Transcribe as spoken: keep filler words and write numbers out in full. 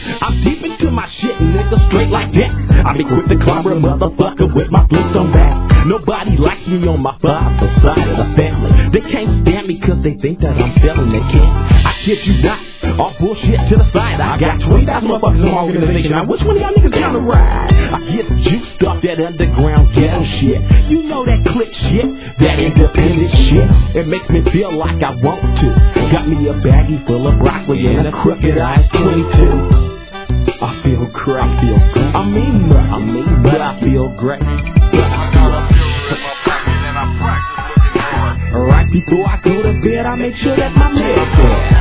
I'm deep into my shit, nigga, straight like that. I be quick to climb a motherfucker with my Flintstone back. Nobody likes me on my father's side of the family. They can't stand me cause they think that I'm selling. They can't. I kid you not. All bullshit to the side. I got twenty thousand motherfuckers in my organization. Now which one of y'all niggas gonna ride? I get juiced off that underground ghetto shit. You know that click shit, that independent shit. It makes me feel like I want to. Got me a baggie full of broccoli and a crooked eyes twenty-two. I feel great. I feel great. I mean, but I mean, but I feel great. Alright, before I go to bed, I make sure that my mail's there.